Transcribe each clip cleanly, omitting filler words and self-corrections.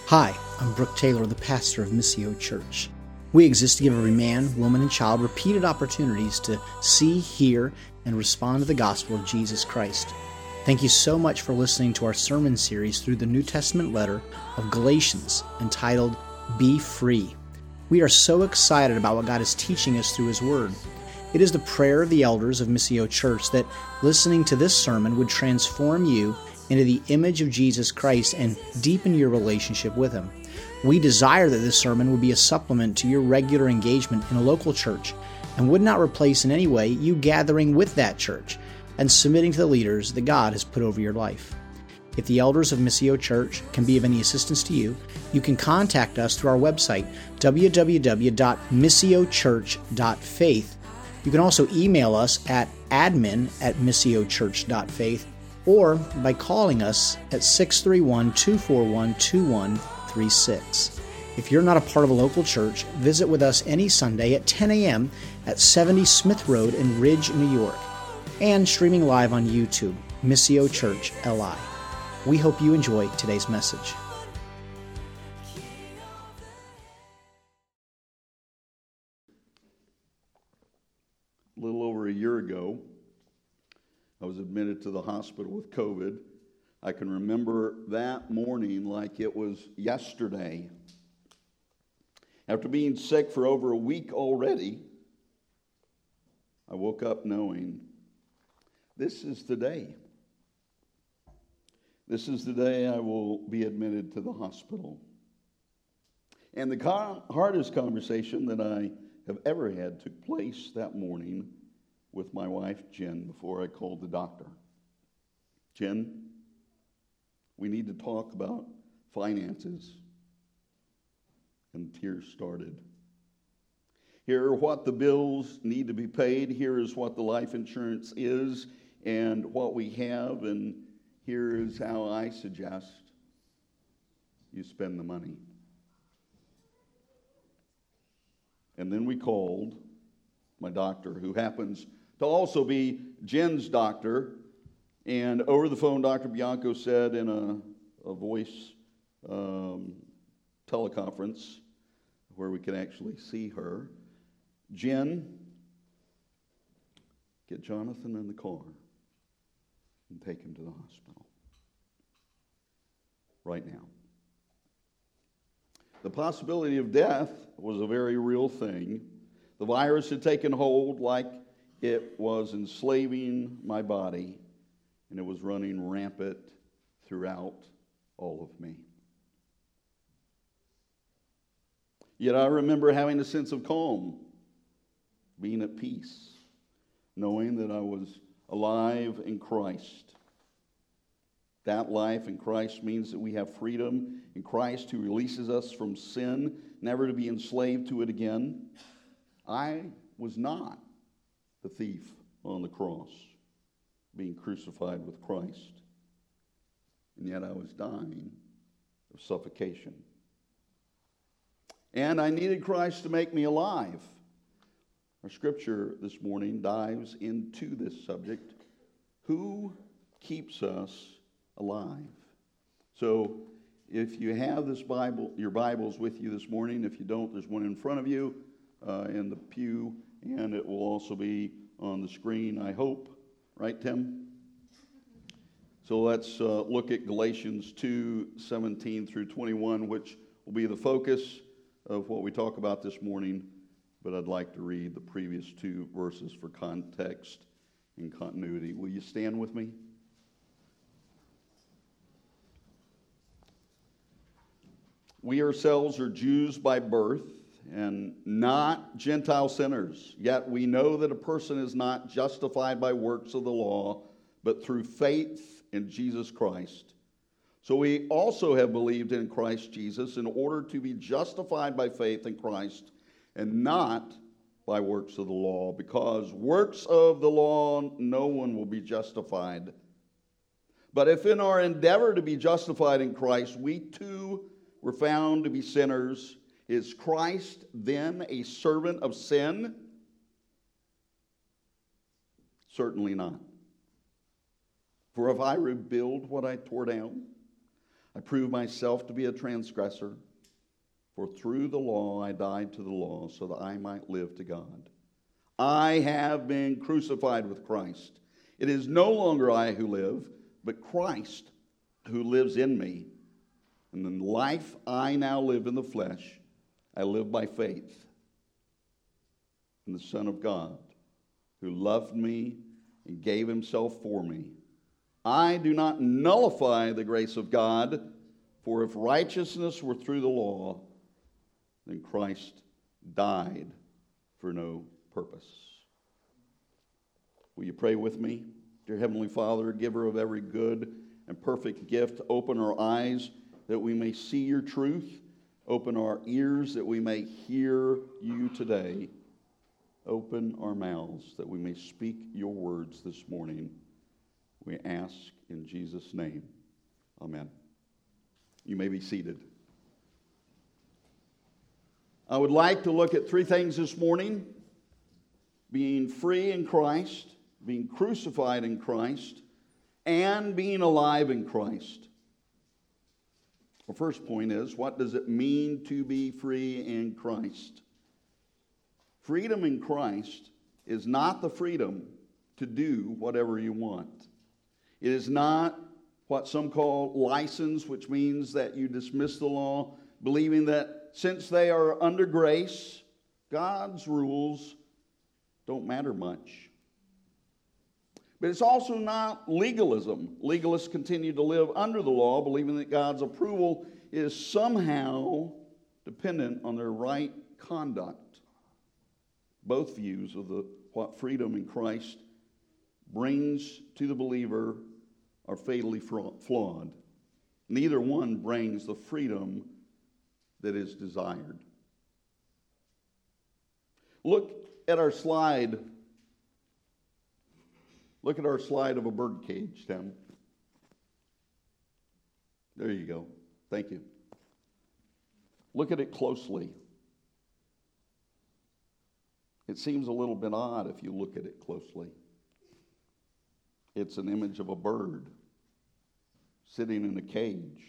Hi, I'm Brooke Taylor, the pastor of Missio Church. We exist to give every man, woman, and child repeated opportunities to see, hear, and respond to the gospel of Jesus Christ. Thank you so much for listening to our sermon series through the New Testament letter of Galatians, entitled Be Free. We are so excited about what God is teaching us through His Word. It is the prayer of the elders of Missio Church that listening to this sermon would transform you into the image of Jesus Christ and deepen your relationship with Him. We desire that this sermon would be a supplement to your regular engagement in a local church and would not replace in any way you gathering with that church and submitting to the leaders that God has put over your life. If the elders of Missio Church can be of any assistance to you, you can contact us through our website, www.missiochurch.faith. You can also email us at admin@missiochurch.faith or by calling us at 631-241-2136. If you're not a part of a local church, visit with us any Sunday at 10 a.m. at 70 Smith Road in Ridge, New York, and streaming live on YouTube, Missio Church LI. We hope you enjoy today's message. A little over a year ago, I was admitted to the hospital with COVID. I can remember that morning like it was yesterday. After being sick for over a week already, I woke up knowing this is the day. This is the day I will be admitted to the hospital. And the hardest conversation that I have ever had took place that morning with my wife, Jen, before I called the doctor. Jen, we need to talk about finances. And tears started. Here are what the bills need to be paid. Here is what the life insurance is and what we have. And here is how I suggest you spend the money. And then we called my doctor, who happens to also be Jen's doctor. And over the phone, Dr. Bianco said in a voice teleconference where we could actually see her, Jen, get Jonathan in the car and take him to the hospital right now. The possibility of death was a very real thing. The virus had taken hold like it was enslaving my body, and it was running rampant throughout all of me. Yet I remember having a sense of calm, being at peace, knowing that I was alive in Christ. That life in Christ means that we have freedom in Christ, who releases us from sin, never to be enslaved to it again. I was not the thief on the cross, being crucified with Christ. And yet I was dying of suffocation. And I needed Christ to make me alive. Our scripture this morning dives into this subject. Who keeps us alive? So if you have this Bible, your Bibles with you this morning, if you don't, there's one in front of you in the pew, and it will also be on the screen, I hope. Right, Tim? So let's look at Galatians 2:17 through 21, which will be the focus of what we talk about this morning. But I'd like to read the previous two verses for context and continuity. Will you stand with me? We ourselves are Jews by birth and not Gentile sinners. Yet we know that a person is not justified by works of the law, but through faith in Jesus Christ. So we also have believed in Christ Jesus in order to be justified by faith in Christ and not by works of the law, because works of the law no one will be justified. But if in our endeavor to be justified in Christ, we too were found to be sinners, is Christ then a servant of sin? Certainly not. For if I rebuild what I tore down, I prove myself to be a transgressor. For through the law I died to the law, so that I might live to God. I have been crucified with Christ. It is no longer I who live, but Christ who lives in me. And the life I now live in the flesh, I live by faith in the Son of God, who loved me and gave himself for me. I do not nullify the grace of God, for if righteousness were through the law, then Christ died for no purpose. Will you pray with me? Dear Heavenly Father, giver of every good and perfect gift, open our eyes that we may see your truth. Open our ears that we may hear you today. Open our mouths that we may speak your words this morning. We ask in Jesus' name. Amen. You may be seated. I would like to look at three things this morning: being free in Christ, being crucified in Christ, and being alive in Christ. The first point is, what does it mean to be free in Christ? Freedom in Christ is not the freedom to do whatever you want. It is not what some call license, which means that you dismiss the law, believing that since they are under grace, God's rules don't matter much. But it's also not legalism. Legalists continue to live under the law, believing that God's approval is somehow dependent on their right conduct. Both views of what freedom in Christ brings to the believer are fatally flawed. Neither one brings the freedom that is desired. Look at our slide. Look at our slide of a bird cage, Tim. There you go. Thank you. Look at it closely. It seems a little bit odd if you look at it closely. It's an image of a bird sitting in a cage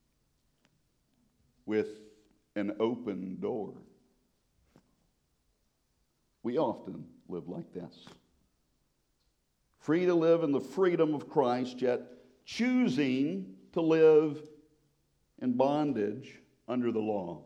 with an open door. We often live like this. Free to live in the freedom of Christ, yet choosing to live in bondage under the law.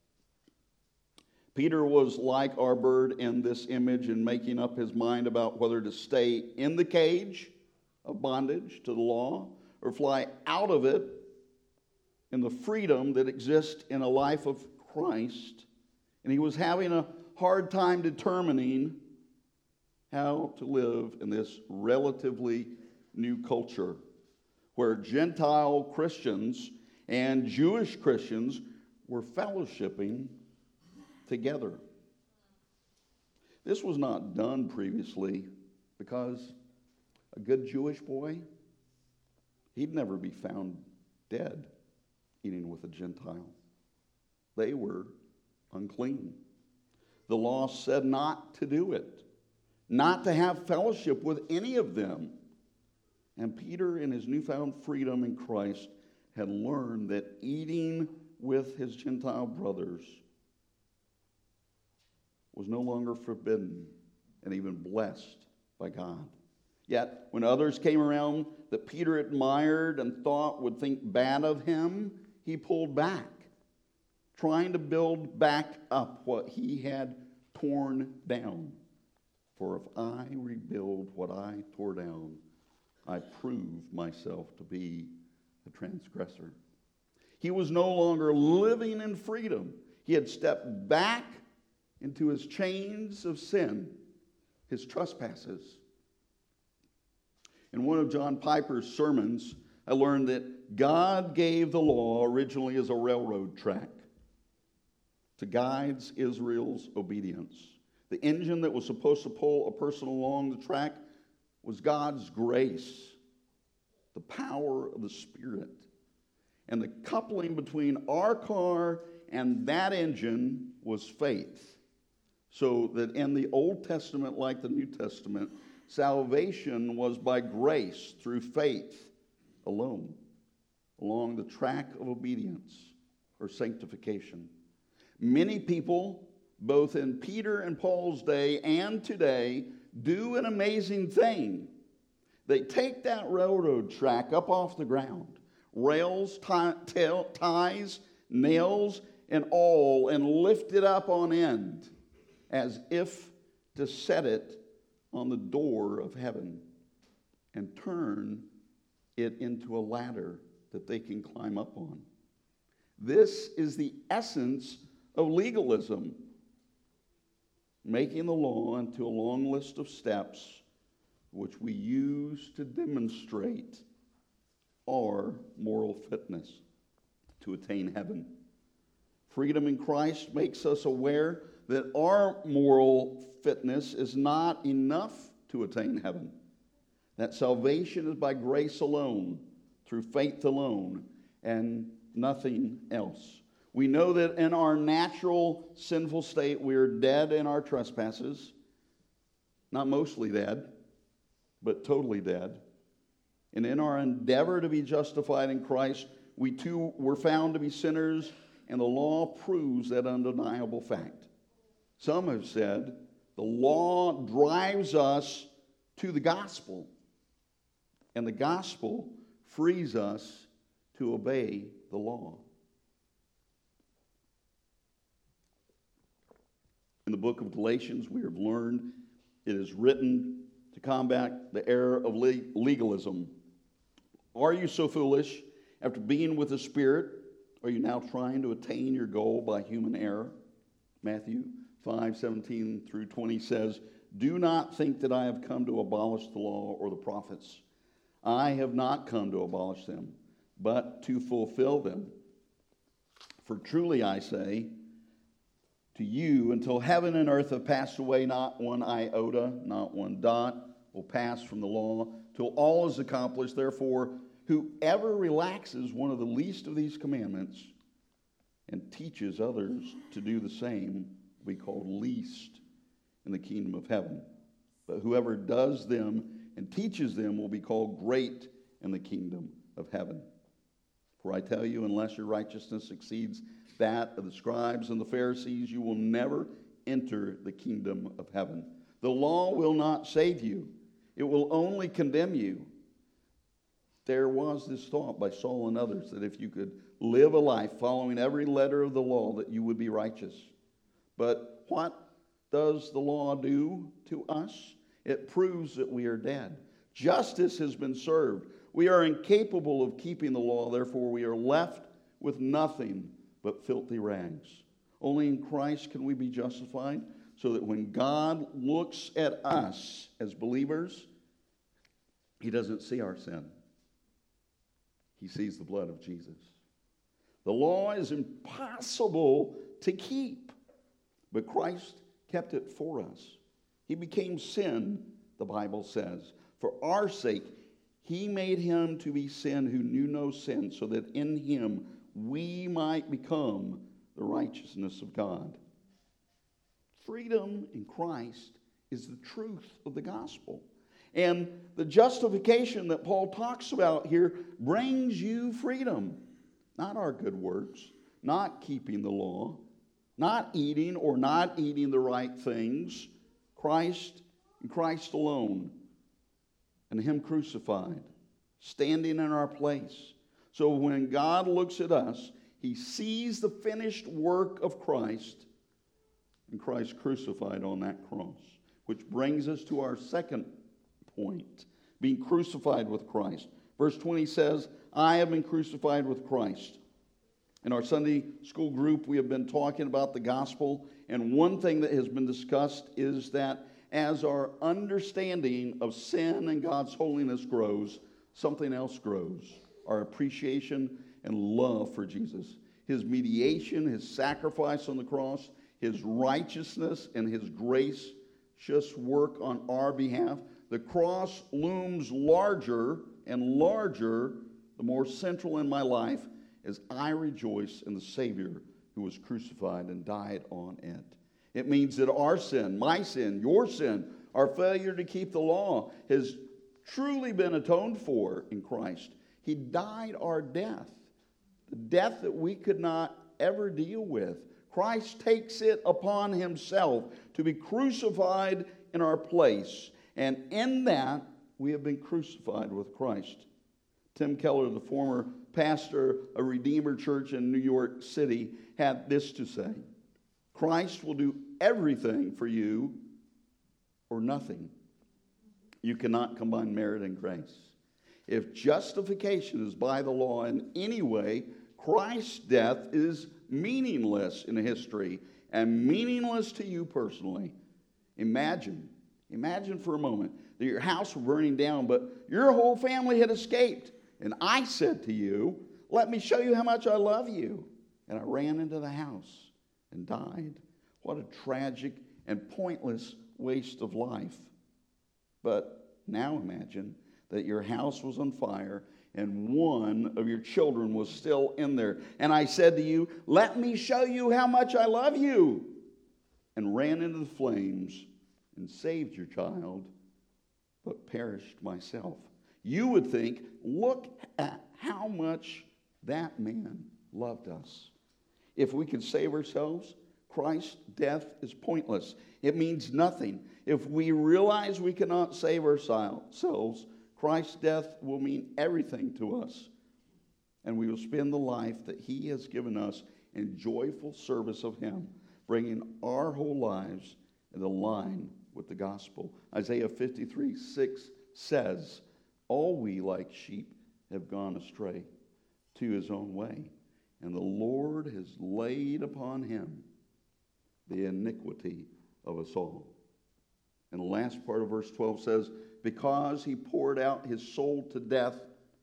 Peter was like our bird in this image in making up his mind about whether to stay in the cage of bondage to the law or fly out of it in the freedom that exists in a life of Christ. And he was having a hard time determining how to live in this relatively new culture where Gentile Christians and Jewish Christians were fellowshipping together. This was not done previously because a good Jewish boy, he'd never be found dead eating with a Gentile. They were unclean. The law said not to do it, not to have fellowship with any of them. And Peter, in his newfound freedom in Christ, had learned that eating with his Gentile brothers was no longer forbidden and even blessed by God. Yet, when others came around that Peter admired and thought would think bad of him, he pulled back, trying to build back up what he had torn down. For if I rebuild what I tore down, I prove myself to be a transgressor. He was no longer living in freedom. He had stepped back into his chains of sin, his trespasses. In one of John Piper's sermons, I learned that God gave the law originally as a railroad track to guide Israel's obedience. The engine that was supposed to pull a person along the track was God's grace, the power of the Spirit. And the coupling between our car and that engine was faith. So that in the Old Testament, like the New Testament, salvation was by grace through faith alone. along the track of obedience or sanctification. Many people, both in Peter and Paul's day and today, do an amazing thing. They take that railroad track up off the ground, rails, ties, nails, and all, and lift it up on end as if to set it on the door of heaven and turn it into a ladder that they can climb up on. This is the essence of legalism, making the law into a long list of steps which we use to demonstrate our moral fitness to attain heaven. Freedom in Christ makes us aware that our moral fitness is not enough to attain heaven, that salvation is by grace alone, through faith alone, and nothing else. We know that in our natural sinful state, we are dead in our trespasses, not mostly dead, but totally dead. And in our endeavor to be justified in Christ, we too were found to be sinners, and the law proves that undeniable fact. Some have said the law drives us to the gospel, and the gospel frees us to obey the law. In the book of Galatians, we have learned it is written to combat the error of legalism. Are you so foolish? After being with the Spirit, are you now trying to attain your goal by human error? Matthew 5:17 through 20 says, "Do not think that I have come to abolish the law or the prophets. I have not come to abolish them, but to fulfill them. For truly I say to you, until heaven and earth have passed away, not one iota, not one dot will pass from the law, till all is accomplished. Therefore, whoever relaxes one of the least of these commandments and teaches others to do the same will be called least in the kingdom of heaven. But whoever does them and teaches them will be called great in the kingdom of heaven. For I tell you, unless your righteousness exceeds that of the scribes and the Pharisees, you will never enter the kingdom of heaven. The law will not save you. It will only condemn you." There was this thought by Saul and others that if you could live a life following every letter of the law, that you would be righteous. But what does the law do to us? It proves that we are dead. Justice has been served. We are incapable of keeping the law, therefore we are left with nothing but filthy rags. Only in Christ can we be justified, so that when God looks at us as believers, He doesn't see our sin. He sees the blood of Jesus. The law is impossible to keep, but Christ kept it for us. He became sin, the Bible says. For our sake, He made Him to be sin who knew no sin, so that in Him we might become the righteousness of God. Freedom in Christ is the truth of the gospel. And the justification that Paul talks about here brings you freedom. Not our good works, not keeping the law, not eating or not eating the right things. Christ and Christ alone, and Him crucified, standing in our place. So when God looks at us, He sees the finished work of Christ and Christ crucified on that cross. Which brings us to our second point, being crucified with Christ. Verse 20 says, "I have been crucified with Christ." In our Sunday school group, we have been talking about the gospel, and one thing that has been discussed is that as our understanding of sin and God's holiness grows, something else grows. Our appreciation and love for Jesus. His mediation, His sacrifice on the cross, His righteousness and His gracious work on our behalf. The cross looms larger and larger, the more central in my life, as I rejoice in the Savior who was crucified and died on it. It means that our sin, my sin, your sin, our failure to keep the law has truly been atoned for in Christ. He died our death, the death that we could not ever deal with. Christ takes it upon himself to be crucified in our place. And in that, we have been crucified with Christ. Tim Keller, the former pastor of Redeemer Church in New York City, had this to say: Christ will do everything for you or nothing. You cannot combine merit and grace. If justification is by the law in any way, Christ's death is meaningless in history and meaningless to you personally. Imagine for a moment that your house were burning down, but your whole family had escaped. And I said to you, let me show you how much I love you. And I ran into the house and died. What a tragic and pointless waste of life. But now imagine that your house was on fire and one of your children was still in there. And I said to you, let me show you how much I love you. And ran into the flames and saved your child, but perished myself. You would think, look at how much that man loved us. If we could save ourselves, Christ's death is pointless. It means nothing. If we realize we cannot save ourselves, Christ's death will mean everything to us. And we will spend the life that he has given us in joyful service of him, bringing our whole lives into line with the gospel. Isaiah 53:6 says, all we like sheep have gone astray to his own way, and the Lord has laid upon him the iniquity of us all. And the last part of verse 12 says, because he poured out his soul to death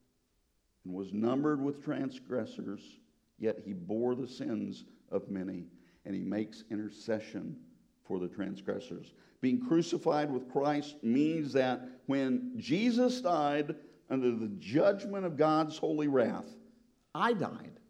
and was numbered with transgressors, yet he bore the sins of many, and he makes intercession for the transgressors. Being crucified with Christ means that when Jesus died under the judgment of God's holy wrath, I died.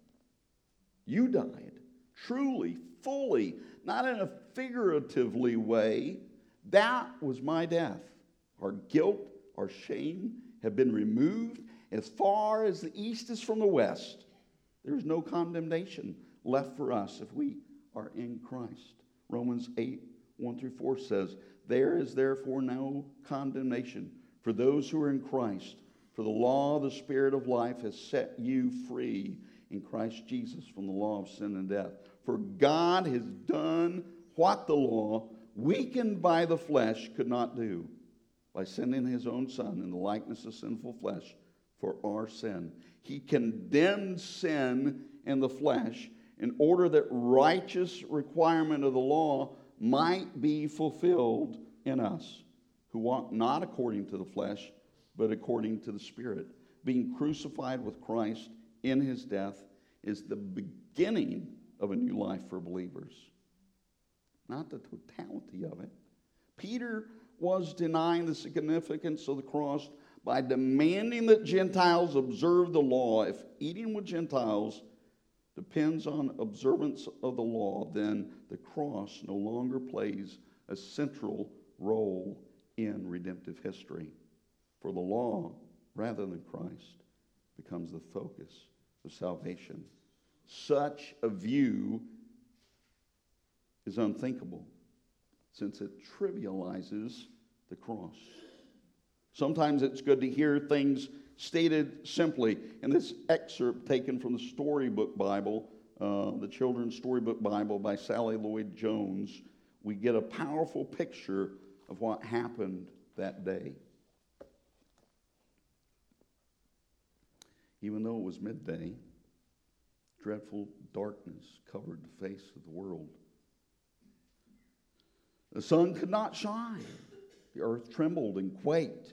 You died. Truly, fully, not in a figuratively way. That was my death. Our guilt, our shame have been removed as far as the east is from the west. There is no condemnation left for us if we are in Christ. Romans 8:1-4 says, there is therefore no condemnation for those who are in Christ. For the law of the Spirit of life has set you free in Christ Jesus from the law of sin and death. For God has done what the law, weakened by the flesh, could not do, by sending his own Son in the likeness of sinful flesh for our sin. He condemned sin in the flesh in order that righteous requirement of the law might be fulfilled in us, who walk not according to the flesh, but according to the Spirit. Being crucified with Christ in his death is the beginning of a new life for believers, not the totality of it. Peter was denying the significance of the cross by demanding that Gentiles observe the law. If eating with Gentiles depends on observance of the law, then the cross no longer plays a central role in redemptive history. For the law, rather than Christ, becomes the focus of salvation. Such a view is unthinkable, since it trivializes the cross. Sometimes it's good to hear things stated simply. In this excerpt taken from the Storybook Bible, the Children's Storybook Bible by Sally Lloyd Jones, we get a powerful picture of what happened that day. Even though it was midday, dreadful darkness covered the face of the world. The sun could not shine. The earth trembled and quaked.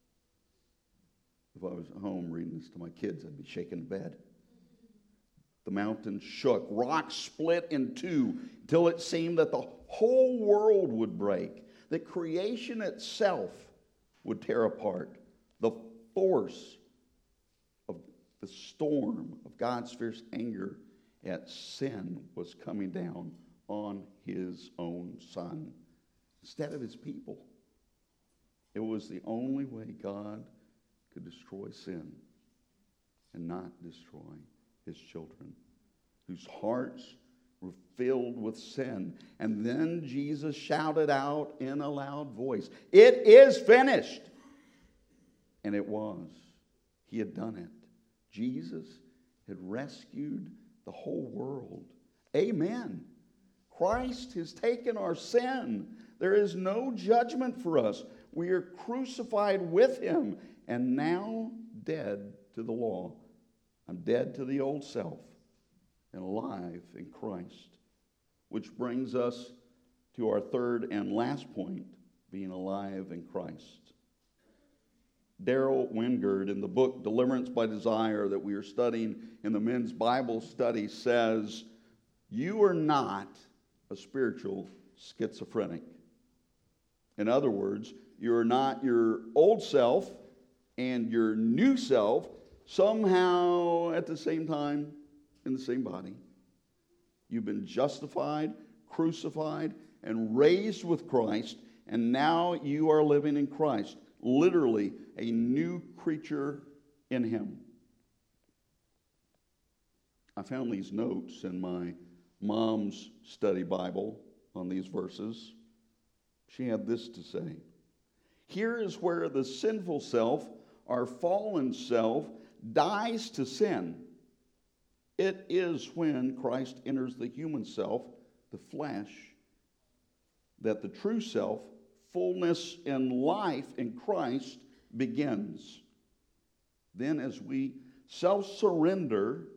If I was at home reading this to my kids, I'd be shaking in bed. The mountains shook. Rocks split in two until it seemed that the whole world would break, that creation itself would tear apart. The force of the storm of God's fierce anger at sin was coming down on his own Son instead of his people. It was the only way God could destroy sin. and not destroy his children, whose hearts were filled with sin. And then Jesus shouted out in a loud voice, "It is finished!" And it was. He had done it. Jesus had rescued the whole world. Amen. Christ has taken our sin. There is no judgment for us. We are crucified with him and now dead to the law. I'm dead to the old self and alive in Christ. Which brings us to our third and last point, being alive in Christ. Darrell Wingard, in the book Deliverance by Desire that we are studying in the men's Bible study, says, "You are not a spiritual schizophrenic." In other words, you're not your old self and your new self somehow at the same time in the same body. You've been justified, crucified, and raised with Christ, and now you are living in Christ. Literally a new creature in him. I found these notes in my mom's study Bible on these verses. She had this to say: "Here is where the sinful self, our fallen self, dies to sin. It is when Christ enters the human self, the flesh, that the true self, fullness and life in Christ begins. Then as we self-surrender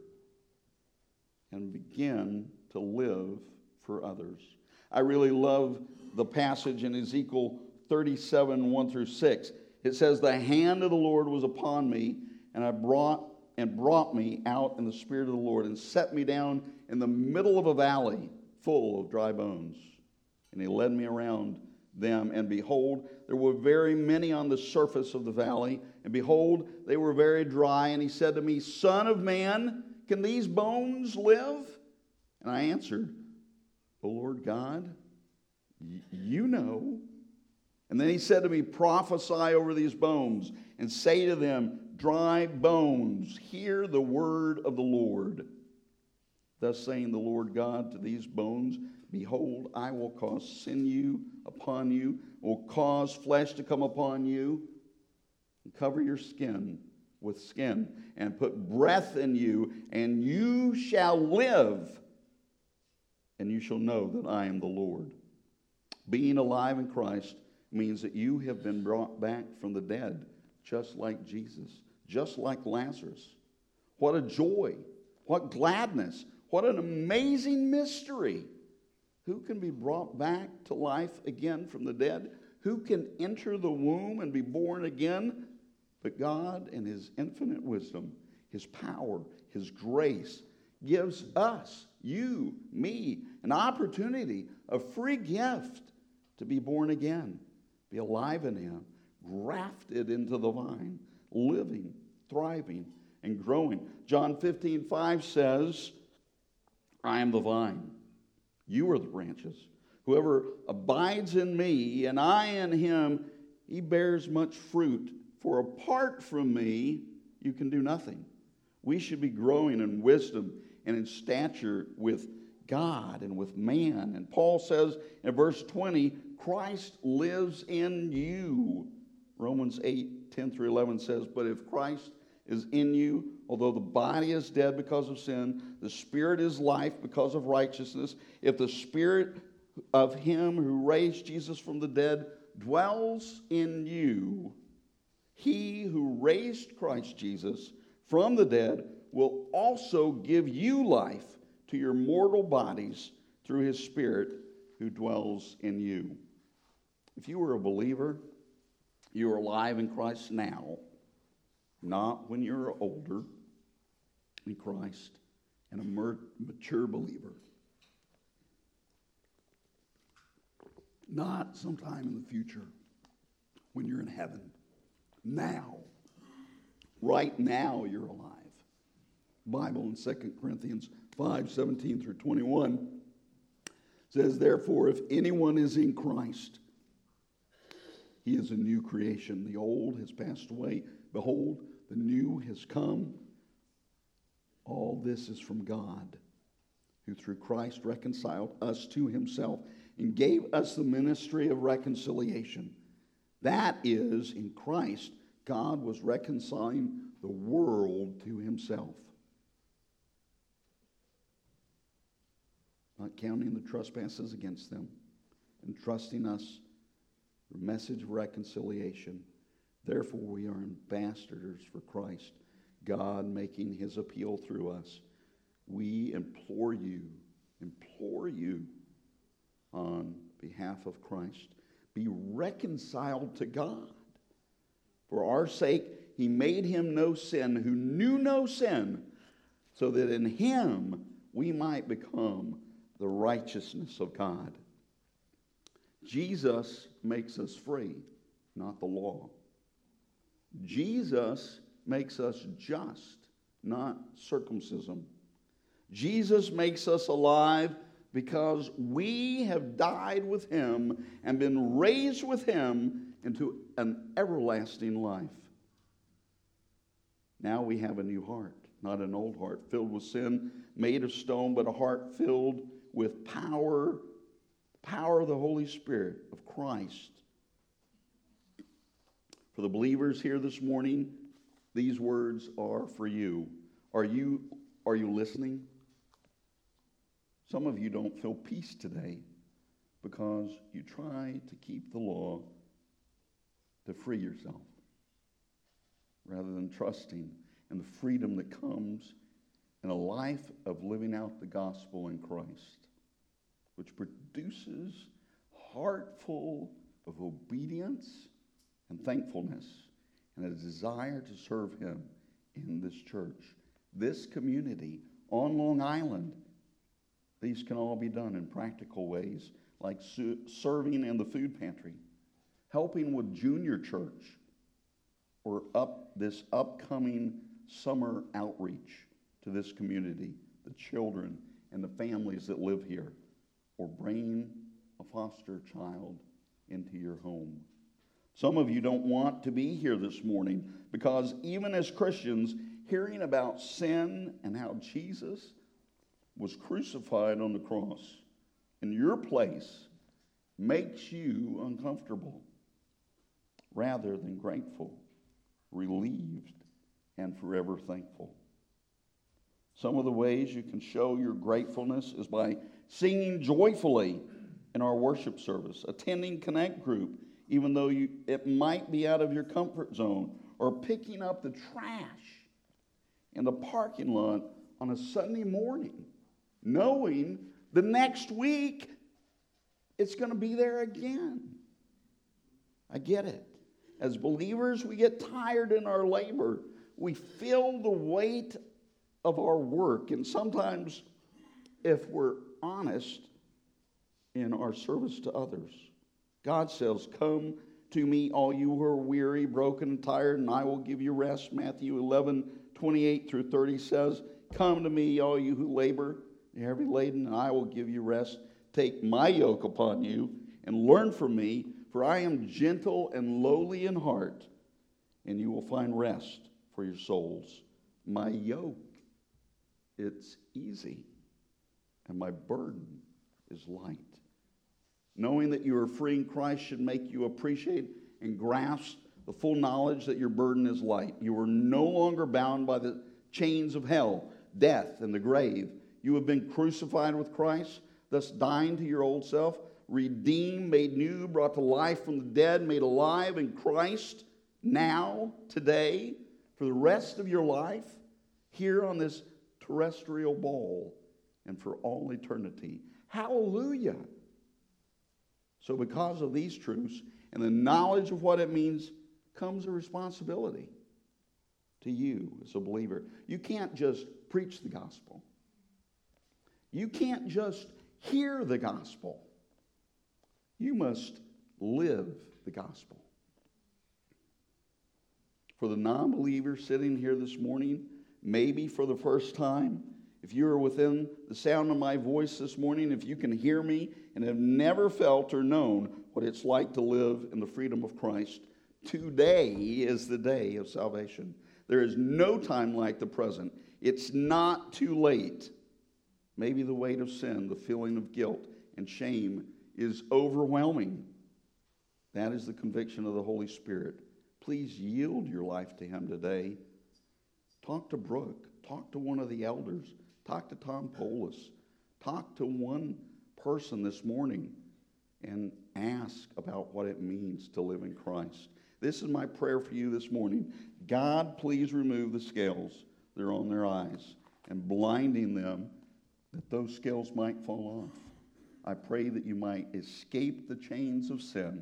and begin to live for others." I really love the passage in Ezekiel 37, 1 through 6. It says, "The hand of the Lord was upon me, and brought me out in the spirit of the Lord, and set me down in the middle of a valley full of dry bones. And he led me around them, and behold, there were very many on the surface of the valley, and behold, they were very dry. And he said to me, Son of man, can these bones live? And I answered, O Lord God, you know. And then he said to me, prophesy over these bones, and say to them, dry bones, hear the word of the Lord. Thus saying the Lord God to these bones, behold, I will cause sinew upon you, will cause flesh to come upon you, and cover your skin with skin, and put breath in you, and you shall live, and you shall know that I am the Lord. Being alive in Christ means that you have been brought back from the dead, just like Jesus, just like Lazarus. What a joy, what gladness, what an amazing mystery. Who can be brought back to life again from the dead? Who can enter the womb and be born again? But God, in his infinite wisdom, his power, his grace, gives us, you, me, an opportunity, a free gift to be born again, be alive in him, grafted into the vine, living, thriving, and growing. John 15:5 says, I am the vine, you are the branches. Whoever abides in me and I in him, he bears much fruit. For apart from me, you can do nothing. We should be growing in wisdom and in stature with God and with man. And Paul says in verse 20, Christ lives in you. Romans 8:10 through 11 says, but if Christ is in you, although the body is dead because of sin, the spirit is life because of righteousness. If the spirit of him who raised Jesus from the dead dwells in you, he who raised Christ Jesus from the dead will also give you life to your mortal bodies through his Spirit who dwells in you. If you are a believer, you are alive in Christ now, not when you're older in Christ and a mature believer. Not sometime in the future when you're in heaven. Now. Right now you're alive. Bible in 2 Corinthians 5:17 through 21 says, therefore, if anyone is in Christ, he is a new creation. The old has passed away. Behold, the new has come. All this is from God, who through Christ reconciled us to himself and gave us the ministry of reconciliation. That is, in Christ, God was reconciling the world to himself, not counting the trespasses against them, and trusting us the message of reconciliation. Therefore, we are ambassadors for Christ, God making his appeal through us. We implore you on behalf of Christ, be reconciled to God. For our sake, he made him no sin who knew no sin, so that in him we might become the righteousness of God. Jesus makes us free, not the law. Jesus makes us just, not circumcision. Jesus makes us alive because we have died with him and been raised with him into an everlasting life. Now we have a new heart, not an old heart filled with sin, made of stone, but a heart filled with power of the Holy Spirit of Christ. For the believers here this morning, these words are for you. Are you listening? Some of you don't feel peace today because you try to keep the law to free yourself rather than trusting in the freedom that comes in a life of living out the gospel in Christ, which produces a heart full of obedience and thankfulness and a desire to serve him in this church. This community on Long Island, these can all be done in practical ways, like serving in the food pantry, helping with junior church, or this upcoming summer outreach to this community, the children and the families that live here, or bringing a foster child into your home. Some of you don't want to be here this morning because even as Christians, hearing about sin and how Jesus was crucified on the cross in your place makes you uncomfortable rather than grateful, relieved, and forever thankful. Some of the ways you can show your gratefulness is by singing joyfully in our worship service, attending Connect Group, even though it might be out of your comfort zone, or picking up the trash in the parking lot on a Sunday morning, knowing the next week it's going to be there again. I get it. As believers, we get tired in our labor. We feel the weight of our work, and sometimes, if we're honest, in our service to others. God says, "Come to me, all you who are weary, broken, and tired, and I will give you rest." Matthew 11:28 through 30 says, "Come to me, all you who labor and are heavy laden, and I will give you rest. Take my yoke upon you and learn from me, for I am gentle and lowly in heart, and you will find rest for your souls. My yoke, it's easy, and my burden is light." Knowing that you are free in Christ should make you appreciate and grasp the full knowledge that your burden is light. You are no longer bound by the chains of hell, death, and the grave. You have been crucified with Christ, thus dying to your old self, redeemed, made new, brought to life from the dead, made alive in Christ now, today, for the rest of your life, here on this terrestrial ball, and for all eternity. Hallelujah! So because of these truths and the knowledge of what it means comes a responsibility to you as a believer. You can't just preach the gospel. You can't just hear the gospel. You must live the gospel. For the non-believer sitting here this morning, maybe for the first time, if you are within the sound of my voice this morning, if you can hear me and have never felt or known what it's like to live in the freedom of Christ, today is the day of salvation. There is no time like the present. It's not too late. Maybe the weight of sin, the feeling of guilt and shame is overwhelming. That is the conviction of the Holy Spirit. Please yield your life to Him today. Talk to Brooke. Talk to one of the elders. Talk to Tom Polis. Talk to one person this morning and ask about what it means to live in Christ. This is my prayer for you this morning. God, please remove the scales that are on their eyes and blinding them that those scales might fall off. I pray that you might escape the chains of sin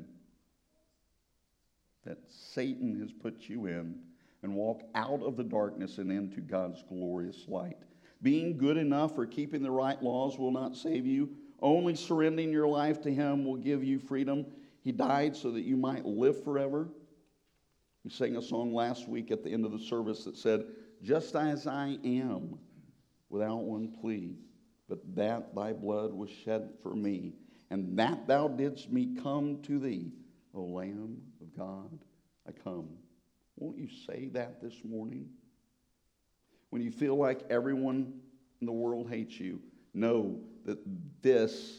that Satan has put you in and walk out of the darkness and into God's glorious light. Being good enough or keeping the right laws will not save you. Only surrendering your life to Him will give you freedom. He died so that you might live forever. We sang a song last week at the end of the service that said, just as I am, without one plea, but that thy blood was shed for me, and that thou didst me come to thee, O Lamb of God, I come. Won't you say that this morning? When you feel like everyone in the world hates you, know that this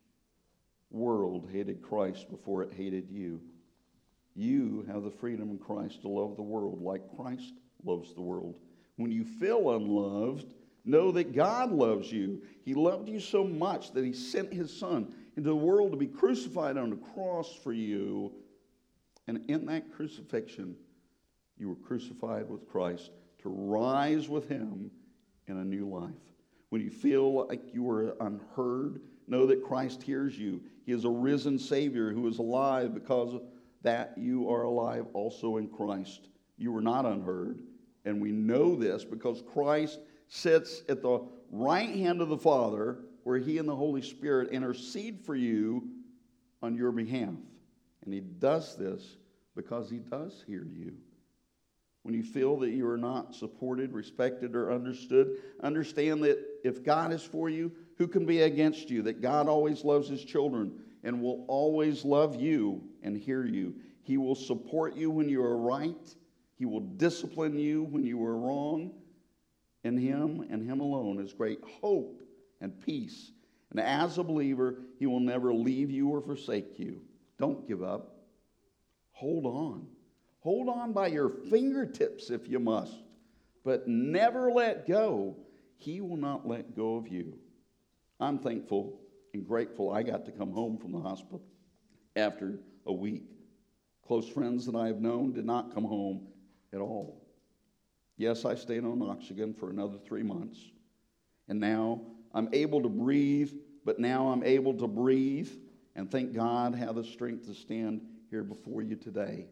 world hated Christ before it hated you. You have the freedom in Christ to love the world like Christ loves the world. When you feel unloved, know that God loves you. He loved you so much that He sent His Son into the world to be crucified on a cross for you. And in that crucifixion, you were crucified with Christ to rise with Him in a new life. When you feel like you are unheard, know that Christ hears you. He is a risen Savior who is alive because that you are alive also in Christ. You were not unheard. And we know this because Christ sits at the right hand of the Father, where He and the Holy Spirit intercede for you on your behalf. And He does this because He does hear you. When you feel that you are not supported, respected, or understood, understand that if God is for you, who can be against you? That God always loves His children and will always love you and hear you. He will support you when you are right. He will discipline you when you are wrong. In Him and Him alone is great hope and peace. And as a believer, He will never leave you or forsake you. Don't give up. Hold on. Hold on by your fingertips if you must, but never let go. He will not let go of you. I'm thankful and grateful I got to come home from the hospital after a week. Close friends that I have known did not come home at all. Yes, I stayed on oxygen for another 3 months, and now I'm able to breathe, but now I'm able to breathe, and thank God I have the strength to stand here before you today.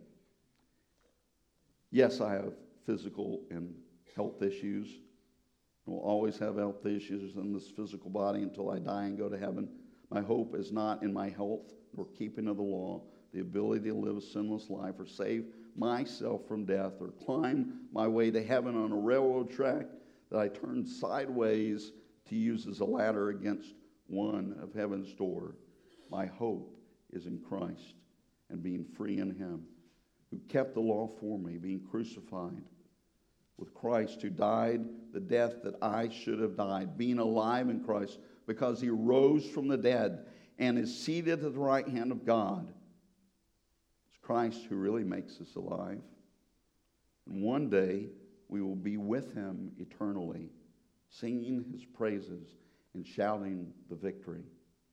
Yes, I have physical and health issues. I will always have health issues in this physical body until I die and go to heaven. My hope is not in my health nor keeping of the law, the ability to live a sinless life or save myself from death or climb my way to heaven on a railroad track that I turn sideways to use as a ladder against one of heaven's door. My hope is in Christ and being free in Him, who kept the law for me, being crucified with Christ, who died the death that I should have died, being alive in Christ because He rose from the dead and is seated at the right hand of God. It's Christ who really makes us alive. And one day we will be with Him eternally, singing His praises and shouting the victory.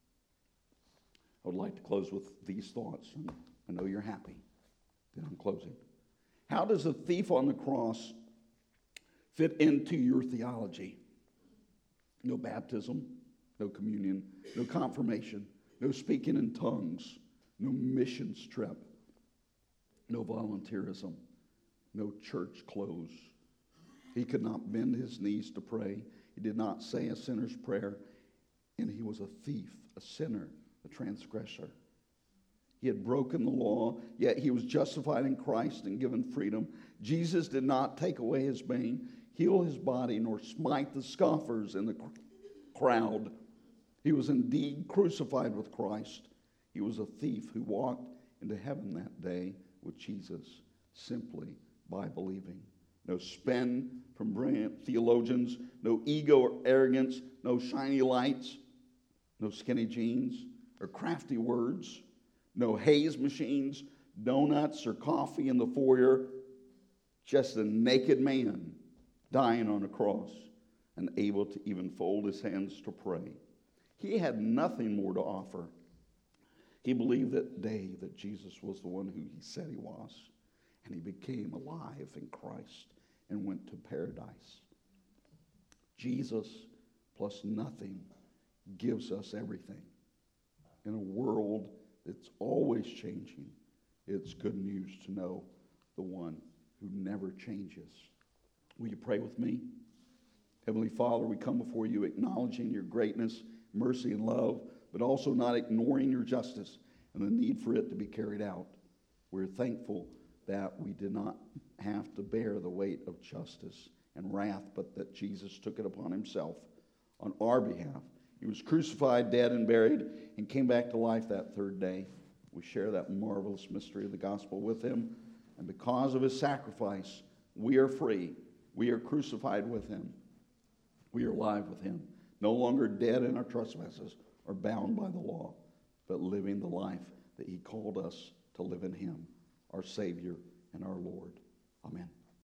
I would like to close with these thoughts, and I know you're happy that I'm closing. How does the thief on the cross fit into your theology? No baptism, no communion, no confirmation, no speaking in tongues, no missions trip, no volunteerism, no church clothes. He could not bend his knees to pray. He did not say a sinner's prayer, and he was a thief, a sinner, a transgressor. He had broken the law, yet he was justified in Christ and given freedom. Jesus did not take away his pain, heal his body, nor smite the scoffers in the crowd. He was indeed crucified with Christ. He was a thief who walked into heaven that day with Jesus simply by believing. no spin from brilliant theologians, no ego or arrogance, no shiny lights, no skinny jeans or crafty words, no haze machines, donuts or coffee in the foyer, just a naked man dying on a cross and able to even fold his hands to pray. He had nothing more to offer. He believed that day that Jesus was the one who he said he was, and he became alive in Christ and went to paradise. Jesus plus nothing gives us everything. In a world that's always changing, it's good news to know the one who never changes. Will you pray with me? Heavenly Father, we come before you acknowledging your greatness, mercy, and love, but also not ignoring your justice and the need for it to be carried out. We're thankful that we did not have to bear the weight of justice and wrath, but that Jesus took it upon himself on our behalf. He was crucified, dead, and buried, and came back to life that third day. We share that marvelous mystery of the gospel with him, and because of his sacrifice, we are free. We are crucified with him. We are alive with him, no longer dead in our trespasses or bound by the law, but living the life that he called us to live in him, our Savior and our Lord. Amen.